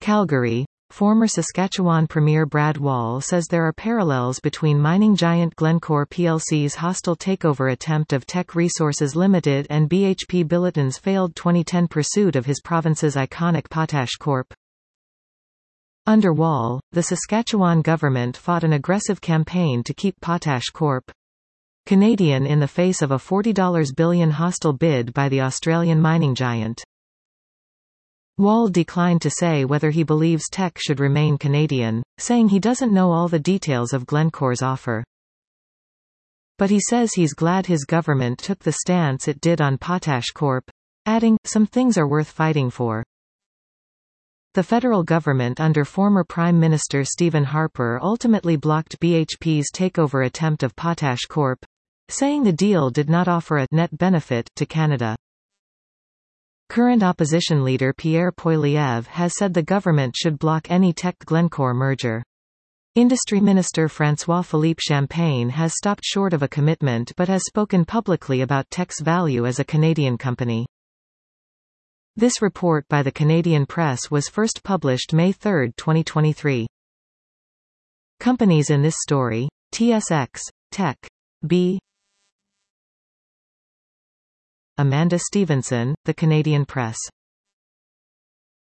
Calgary. Former Saskatchewan Premier Brad Wall says there are parallels between mining giant Glencore plc's hostile takeover attempt of Teck Resources Limited and BHP Billiton's failed 2010 pursuit of his province's iconic Potash Corp. Under Wall, the Saskatchewan government fought an aggressive campaign to keep Potash Corp. Canadian in the face of a $40 billion hostile bid by the Australian mining giant. Wall declined to say whether he believes Teck should remain Canadian, saying he doesn't know all the details of Glencore's offer. But he says he's glad his government took the stance it did on Potash Corp., adding, "Some things are worth fighting for." The federal government under former Prime Minister Stephen Harper ultimately blocked BHP's takeover attempt of Potash Corp., saying the deal did not offer a net benefit to Canada. Current opposition leader Pierre Poilievre has said the government should block any Teck-Glencore merger. Industry Minister François-Philippe Champagne has stopped short of a commitment but has spoken publicly about Teck's value as a Canadian company. This report by the Canadian Press was first published May 3, 2023. Companies in this story: TSX, Teck, B. Amanda Stevenson, The Canadian Press.